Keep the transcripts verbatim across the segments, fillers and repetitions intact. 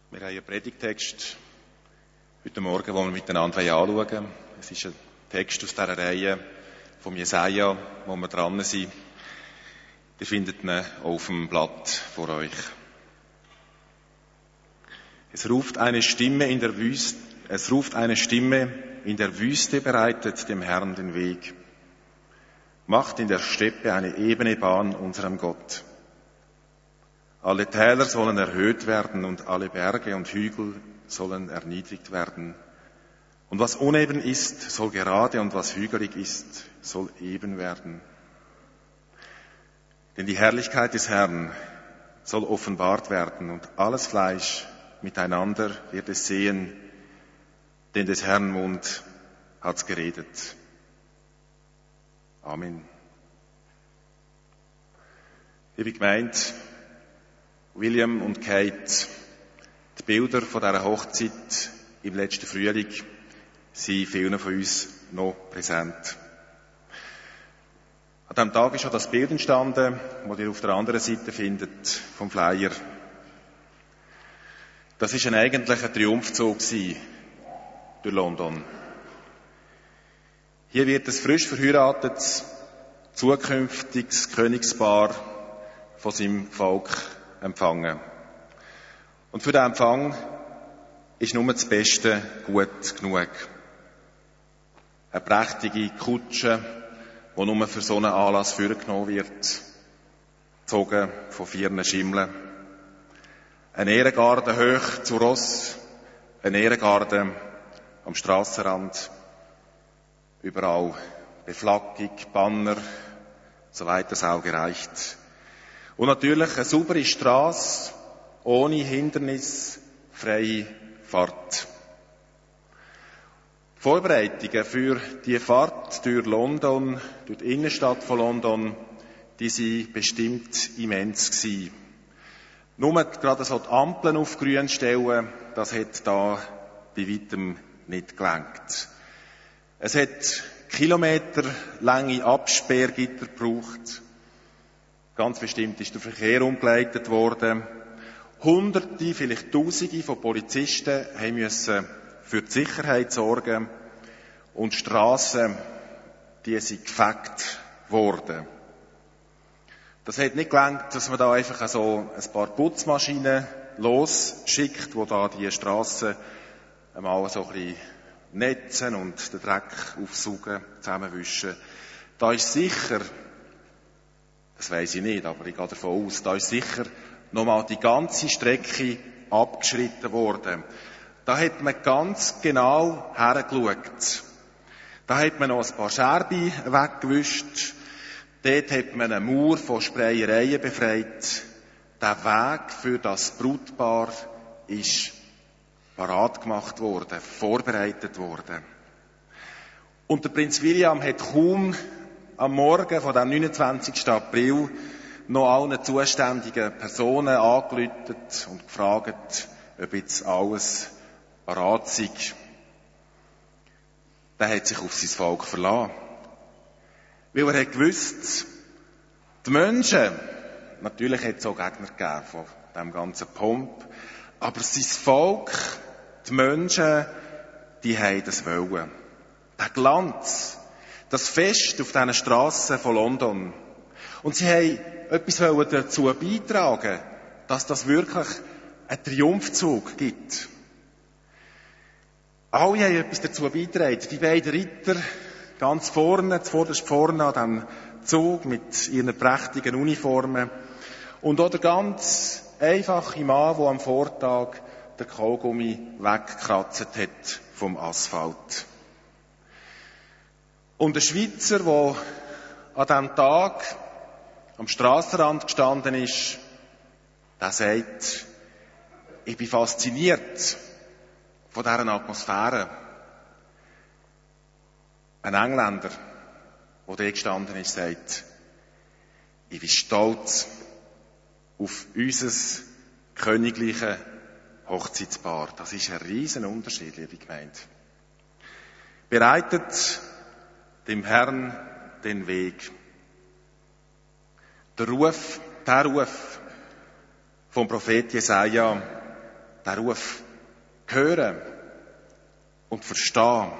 Wir haben einen Predigtext heute Morgen, den wir miteinander anschauen wollen. Es ist ein Text aus dieser Reihe von Jesaja, wo wir dran sind. Ihr findet ihn auf dem Blatt vor euch. Es ruft eine Stimme in der Wüste, es ruft eine Stimme in der Wüste, bereitet dem Herrn den Weg. Macht in der Steppe eine ebene Bahn unserem Gott. Alle Täler sollen erhöht werden und alle Berge und Hügel sollen erniedrigt werden. Und was uneben ist, soll gerade, und was hügelig ist, soll eben werden. Denn die Herrlichkeit des Herrn soll offenbart werden und alles Fleisch miteinander wird es sehen, denn des Herrn Mund hat's geredet. Amen. Liebe Gemeinde, William und Kate, die Bilder von dieser Hochzeit im letzten Frühling sind vielen von uns noch präsent. An diesem Tag ist schon das Bild entstanden, das ihr auf der anderen Seite findet, vom Flyer. Das war ein eigentlicher Triumphzug durch London. Hier wird ein frisch verheiratetes, zukünftiges Königspaar von seinem Volk empfangen. Und für den Empfang ist nur das Beste gut genug. Eine prächtige Kutsche, die nur für so einen Anlass vorgenommen wird, gezogen von vier Schimmeln. Ein Ehrengarde hoch zu Ross, ein Ehrengarde am Strassenrand, überall Beflaggung, Banner, soweit das Auge reicht. Und natürlich eine saubere Strasse, ohne Hindernis, freie Fahrt. Die Vorbereitungen für die Fahrt durch London, durch die Innenstadt von London, die waren bestimmt immens gewesen. Nur gerade so die Ampeln auf grün stellen, das hat da bei weitem nicht gelangt. Es hat kilometerlange Absperrgitter gebraucht. Ganz bestimmt ist der Verkehr umgeleitet worden. Hunderte, vielleicht Tausende von Polizisten haben müssen für die Sicherheit sorgen. Und die Strassen, die sind gefegt worden. Das hat nicht gelangt, dass man da einfach so ein paar Putzmaschinen losschickt, die da die Strassen einmal so ein bisschen netzen und den Dreck aufsaugen, zusammenwischen. Da ist sicher, das weiss ich nicht, aber ich gehe davon aus, da ist sicher nochmal die ganze Strecke abgeschritten worden. Da hat man ganz genau hergeschaut. Da hat man noch ein paar Scherben weggewischt. Dort hat man eine Mauer von Sprayereien befreit. Der Weg für das Brautpaar ist parat gemacht worden, vorbereitet worden. Und der Prinz William hat kaum am Morgen von dem neunundzwanzigsten April noch allen zuständigen Personen angerufen und gefragt, ob jetzt alles parat sei. Der hat sich auf sein Volk verlassen. Weil er hat gewusst, die Menschen, natürlich hat es auch Gegner gegeben von diesem ganzen Pomp, aber sein Volk, die Menschen, die haben das wollen. Der Glanz, das Fest auf diesen Strassen von London. Und sie haben etwas dazu beitragen, dass das wirklich einen Triumphzug gibt. Alle haben etwas dazu beigetragen. Die beiden Ritter, ganz vorne, zuvorderst vorne an diesem Zug mit ihren prächtigen Uniformen. Und auch der ganz einfache Mann, der am Vortag den Kaugummi weggekratzt hat vom Asphalt. Und der Schweizer, der an diesem Tag am Strassenrand gestanden ist, der sagt, ich bin fasziniert von dieser Atmosphäre. Ein Engländer, der da gestanden ist, sagt, ich bin stolz auf unser königliches Hochzeitspaar. Das ist ein riesen Unterschied, liebe Gemeinde. Bereitet dem Herrn den Weg. Der Ruf, der Ruf vom Prophet Jesaja, den Ruf hören und verstehen,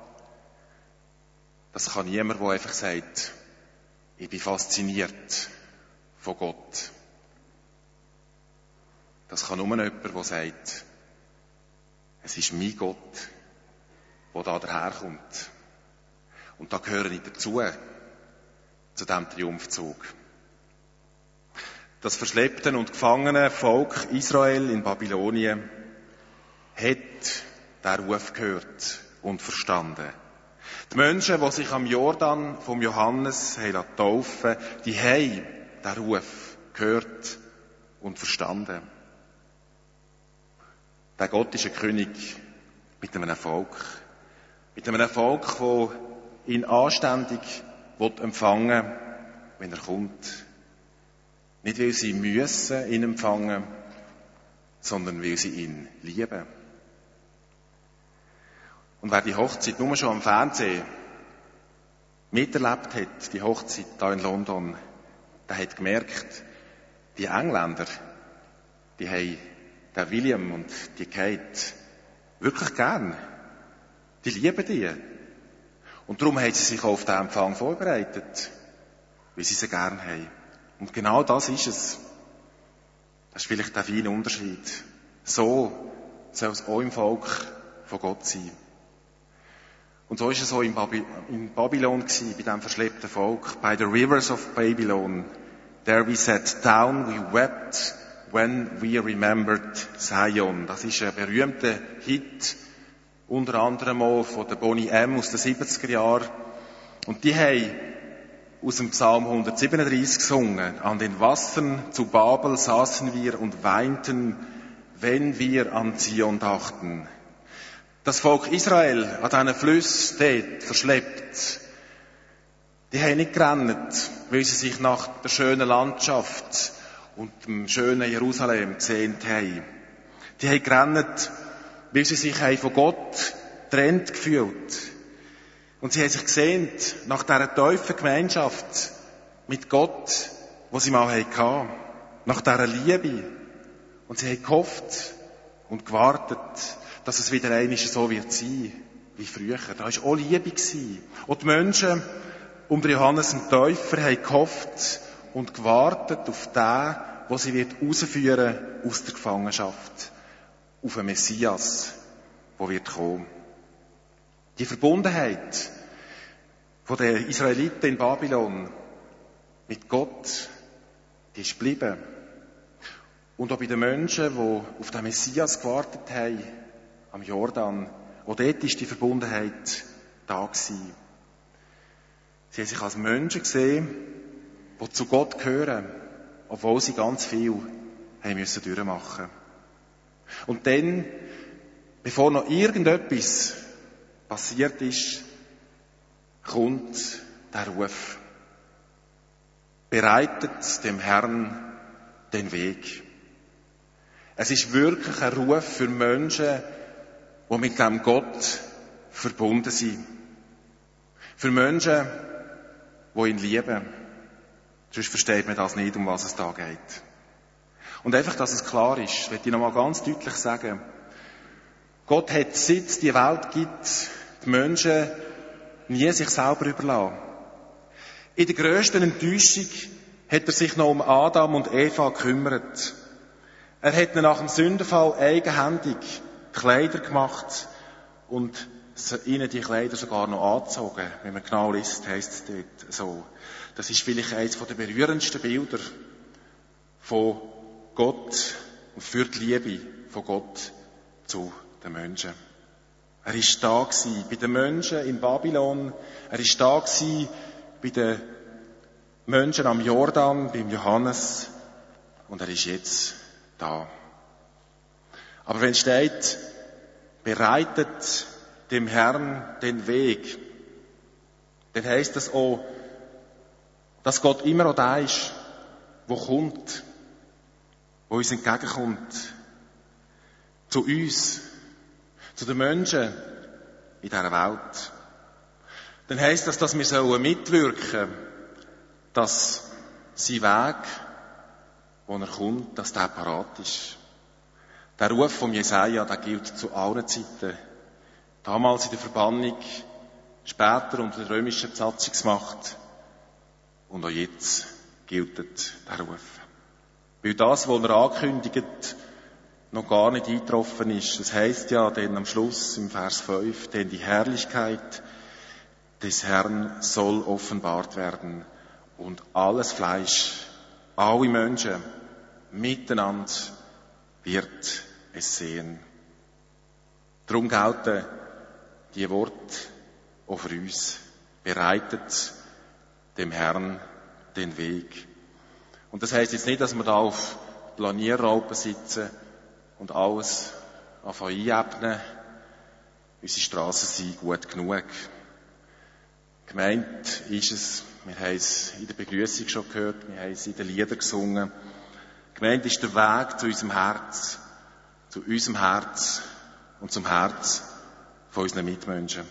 das kann niemand, der einfach sagt, ich bin fasziniert von Gott. Das kann nur jemand, der sagt, es ist mein Gott, der da daherkommt. Und da gehöre ich dazu, zu diesem Triumphzug. Das verschleppte und gefangene Volk Israel in Babylonien hat den Ruf gehört und verstanden. Die Menschen, die sich am Jordan vom Johannes taufen lassen, die haben den Ruf gehört und verstanden. Der Gott ist ein König mit einem Volk. Mit einem Volk, das ihn anständig empfangen will, wenn er kommt. Nicht, weil sie müssen ihn empfangen, sondern weil sie ihn lieben. Und wer die Hochzeit nur schon am Fernsehen miterlebt hat, die Hochzeit da in London, der hat gemerkt, die Engländer, die haben den William und die Kate wirklich gern. Die lieben die. Und darum haben sie sich auch auf den Empfang vorbereitet, weil sie sie gern haben. Und genau das ist es. Das ist vielleicht der feine Unterschied. So soll es auch im Volk von Gott sein. Und so ist es auch in, Baby- in Babylon gewesen, bei diesem verschleppten Volk. By the rivers of Babylon, there we sat down, we wept when we remembered Zion. Das ist ein berühmter Hit, unter anderem auch von der Bonnie M. aus den siebziger Jahren. Und die haben aus dem Psalm hundertsiebenunddreißig gesungen. An den Wassern zu Babel saßen wir und weinten, wenn wir an Zion dachten. Das Volk Israel an diesen Flüssen dort verschleppt. Die haben nicht gerannt, weil sie sich nach der schönen Landschaft und dem schönen Jerusalem gesehnt haben. Die haben gerannt, weil sie sich von Gott getrennt gefühlt. Und sie haben sich gesehnt nach dieser tiefen Gemeinschaft mit Gott, die sie mal hatten. Nach dieser Liebe. Und sie haben gehofft und gewartet, dass es wieder einmal so wird sein, wie früher. Da war auch Liebe. Und die Menschen unter Johannes dem Täufer haben gehofft und gewartet auf den, der sie wird herausführen aus der Gefangenschaft. Auf einen Messias, der wird kommen. Die Verbundenheit von den Israeliten in Babylon mit Gott, die ist geblieben. Und auch bei den Menschen, die auf den Messias gewartet haben, am Jordan, auch dort ist die Verbundenheit da gewesen. Sie haben sich als Menschen gesehen, die zu Gott gehören, obwohl sie ganz viel haben müssen durchmachen. Und dann, bevor noch irgendetwas passiert ist, kommt der Ruf. Bereitet dem Herrn den Weg. Es ist wirklich ein Ruf für Menschen, die mit dem Gott verbunden sind. Für Menschen, die ihn lieben. Sonst versteht man das nicht, um was es da geht. Und einfach, dass es klar ist, möchte ich noch mal ganz deutlich sagen, Gott hat, seit es die Welt gibt, die Menschen nie sich selber überlassen. In der grössten Enttäuschung hat er sich noch um Adam und Eva gekümmert. Er hat ihnen nach dem Sündenfall eigenhändig Kleider gemacht und ihnen die Kleider sogar noch angezogen. Wenn man genau liest, heisst es dort so. Das ist vielleicht eines der berührendsten Bilder von Gott und für die Liebe von Gott zu den Menschen. Er ist da gewesen bei den Menschen in Babylon. Er ist da gewesen bei den Menschen am Jordan, beim Johannes. Und er ist jetzt da. Aber wenn steht, bereitet dem Herrn den Weg, dann heisst das auch, dass Gott immer auch da ist, wo kommt, wo uns entgegenkommt. Zu uns, zu den Menschen in dieser Welt. Dann heisst das, dass wir sollen mitwirken, dass sein Weg, wo er kommt, dass der parat ist. Der Ruf von Jesaja, der gilt zu allen Zeiten. Damals in der Verbannung, später unter der römischen Besatzungsmacht und auch jetzt gilt der Ruf. Weil das, was er ankündigt, noch gar nicht eingetroffen ist. Es heisst ja dann am Schluss im Vers fünf, denn die Herrlichkeit des Herrn soll offenbart werden und alles Fleisch, alle Menschen miteinander wird es sehen. Darum gelten die Worte auch für uns. Bereitet dem Herrn den Weg. Und das heisst jetzt nicht, dass wir da auf Planierraupen sitzen und alles anfangen einebnen. Unsere Strassen sind gut genug. Gemeint ist es, wir haben es in der Begrüßung schon gehört, wir haben es in den Liedern gesungen. Gemeint ist der Weg zu unserem Herz, zu unserem Herz und zum Herz von unseren Mitmenschen.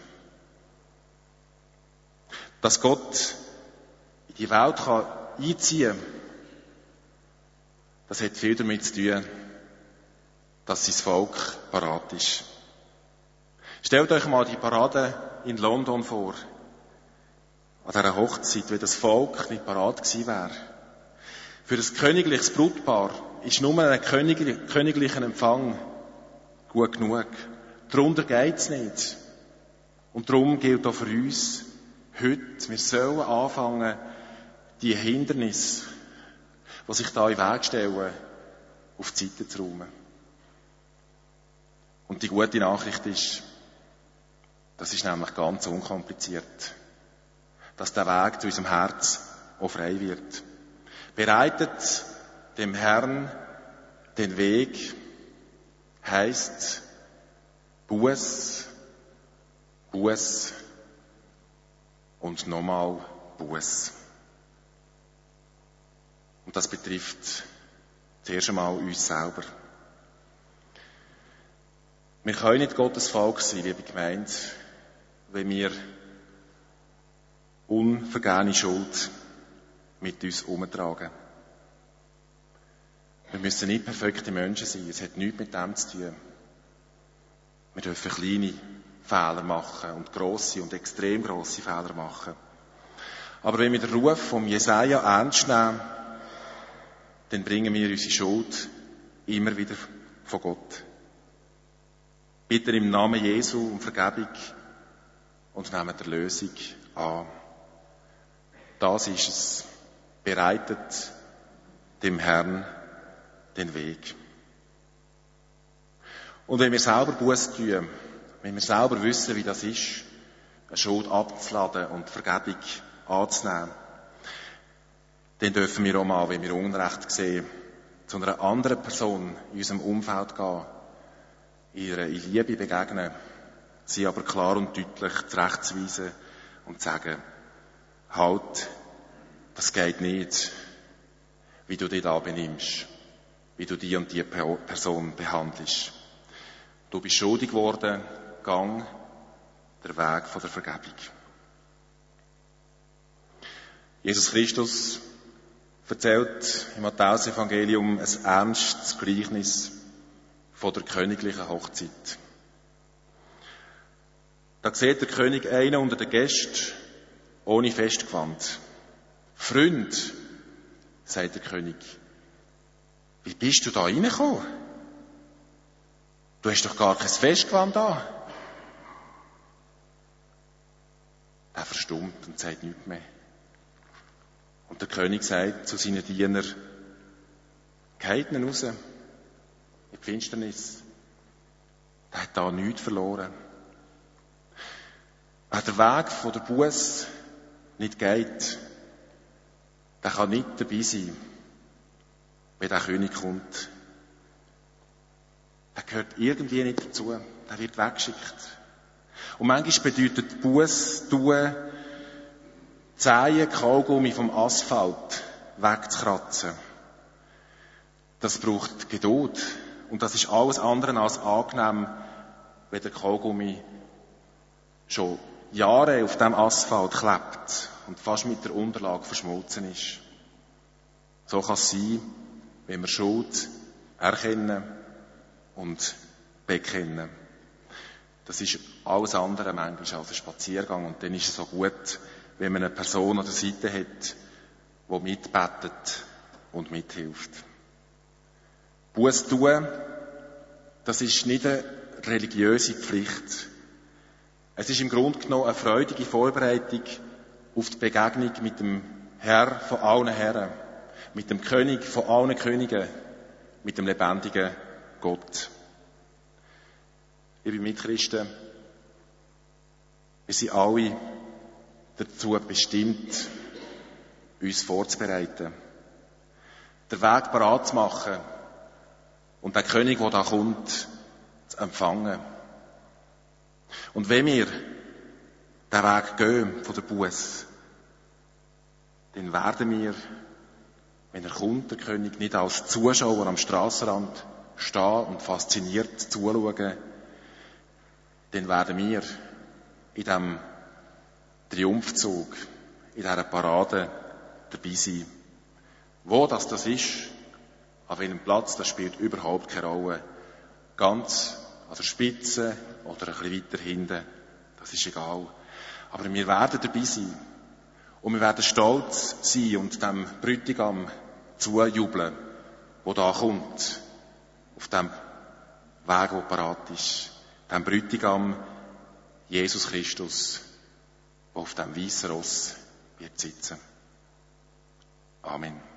Dass Gott in die Welt kann einziehen kann, das hat viel damit zu tun, dass sein Volk parat ist. Stellt euch mal die Parade in London vor, an dieser Hochzeit, wenn das Volk nicht parat gewesen wäre. Für das königliches Brutpaar ist nur ein königlicher Empfang gut genug. Darunter geht's nicht. Und darum gilt auch für uns heute, wir sollen anfangen, die Hindernisse, die sich da in den Weg stellen, auf die Seite zu räumen. Und die gute Nachricht ist, das ist nämlich ganz unkompliziert, dass der Weg zu unserem Herz auch frei wird. Bereitet dem Herrn den Weg, heisst Buß, Buß und nochmal Buß. Und das betrifft zuerst einmal uns selber. Wir können nicht Gottes Volk sein, liebe Gemeinde, wenn wir unvergehene Schuld mit uns umtragen. Wir müssen nicht perfekte Menschen sein, es hat nichts mit dem zu tun. Wir dürfen kleine Fehler machen und grosse und extrem grosse Fehler machen. Aber wenn wir den Ruf vom Jesaja ernst nehmen, dann bringen wir unsere Schuld immer wieder von Gott. Bitte im Namen Jesu um Vergebung und nehmen die Lösung an. Das ist es. Bereitet dem Herrn den Weg. Und wenn wir selber Buß tun, wenn wir selber wissen, wie das ist, eine Schuld abzuladen und Vergebung anzunehmen, dann dürfen wir auch mal, wenn wir Unrecht sehen, zu einer anderen Person in unserem Umfeld gehen, ihr in Liebe begegnen, sie aber klar und deutlich zurechtzuweisen und zu sagen, halt, das geht nicht, wie du dich da benimmst, wie du die und die Person behandelst. Du bist schuldig geworden, gang der Weg von der Vergebung. Jesus Christus erzählt im Matthäus-Evangelium ein ernstes Gleichnis von der königlichen Hochzeit. Da sieht der König einen unter den Gästen ohne Festgewand. Freund, sagt der König, wie bist du da reingekommen? Du hast doch gar kein Festgewand an. Er verstummt und sagt nichts mehr. Und der König sagt zu seinen Dienern, geht ihn raus, in die Finsternis. Der hat da nichts verloren. Wer der Weg von der Buß nicht geht, der kann nicht dabei sein, wenn der König kommt. Der gehört irgendwie nicht dazu. Der wird weggeschickt. Und manchmal bedeutet Buß tun, Zehen Kaugummi vom Asphalt wegzukratzen. Das braucht Geduld. Und das ist alles andere als angenehm, wenn der Kaugummi schon Jahre auf dem Asphalt klebt und fast mit der Unterlage verschmolzen ist. So kann es sein, wenn wir Schuld erkennen und bekennen. Das ist alles andere manchmal als ein Spaziergang. Und dann ist es so gut, wenn man eine Person an der Seite hat, die mitbetet und mithilft. Buß tun, das ist nicht eine religiöse Pflicht. Es ist im Grunde genommen eine freudige Vorbereitung auf die Begegnung mit dem Herr von allen Herren, mit dem König von allen Königen, mit dem lebendigen Gott. Liebe Mitchristen, wir sind alle dazu bestimmt, uns vorzubereiten, den Weg bereit zu machen und den König, der da kommt, zu empfangen. Und wenn wir den Weg gehen von der Buß, dann werden wir, wenn er kommt, der König, nicht als Zuschauer am Strassenrand stehen und fasziniert zuschauen, dann werden wir in diesem Triumphzug, in dieser Parade dabei sein. Wo das das ist, an welchem Platz, das spielt überhaupt keine Rolle. Ganz an der Spitze oder ein bisschen weiter hinten, das ist egal. Aber wir werden dabei sein. Und wir werden stolz sein und dem Bräutigam zujubeln, der da kommt, auf dem Weg, der parat ist. Dem Bräutigam Jesus Christus, der auf dem weißen Ross wird sitzen. Amen.